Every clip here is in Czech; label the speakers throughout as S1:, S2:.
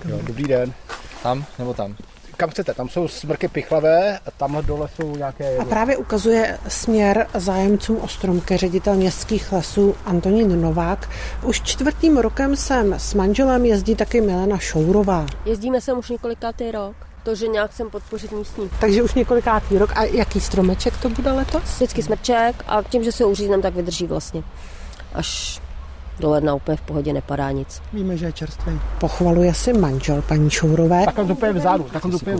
S1: Jo, dobrý den.
S2: Tam nebo tam?
S1: Kam chcete? Tam jsou smrky pichlavé a tamhle dole jsou nějaké...
S3: A právě ukazuje směr zájemcům o stromky ředitel městských lesů Antonín Novák. Už 4. rokem sem s manželem jezdí taky Milena Šourová.
S4: Jezdíme sem už několikátý rok. To, že nějak chcem podpořit místní.
S3: Takže už několikátý rok. A jaký stromeček to bude letos?
S4: Vždycky smrček a tím, že se ho uřízneme, tak vydrží vlastně. Až do ledna úplně v pohodě nepadá nic.
S3: Víme, že je čerstvý. Pochvaluje si manžel paní Šourové.
S1: Takhle úplně vzadu.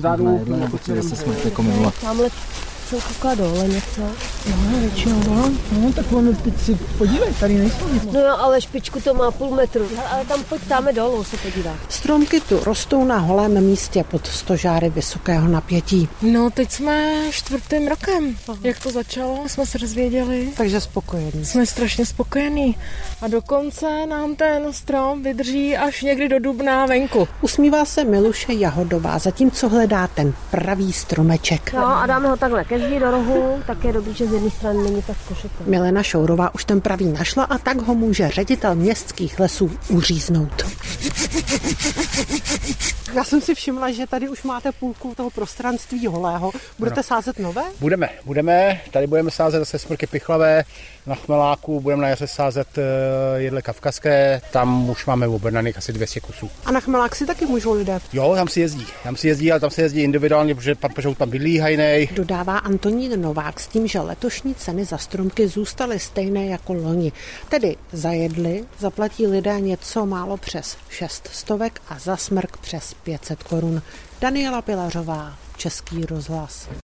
S4: Tamhle jsem koukala dole něco.
S3: No, většinou, no, tak ono teď si podívej, tady nejsou nic.
S4: No jo, ale špičku to má 0,5 metru. Ale tam pojď táme dolů se podívat.
S3: Stromky tu rostou na holém místě pod stožáry vysokého napětí.
S5: No, teď jsme 4. rokem. Jak to začalo, jsme se dozvěděli.
S3: Takže spokojení.
S5: Jsme strašně spokojení. A dokonce nám ten strom vydrží až někdy do dubna venku.
S3: Usmívá se Miluše Jahodová, zatímco hledá ten pravý stromeček.
S4: No a dáme ho takhle ke zdi do rohu, tak je dobrý, že z jedné strany není tak košité.
S3: Milena Šourová už ten pravý našla a tak ho může ředitel městských lesů uříznout. Já jsem si všimla, že tady už máte půlku toho prostranství holého. Budete sázet nové?
S1: Budeme. Tady budeme sázet zase smrky pichlavé na chmeláku, budeme na jaře sázet jedle kavkazské, tam už máme objednaných asi 200 kusů.
S3: A na chmelák si taky můžou lidé?
S1: Jo, tam si jezdí, ale tam se jezdí individuálně, protože pan Pežout tam bydlí hajnej.
S3: Dodává Antonín Novák s tím, že letošní ceny za stromky zůstaly stejné jako loni. Tedy za jedli zaplatí lidé něco málo přes 600 a za smrk přes 500 korun. Daniela Pilařová, Český rozhlas.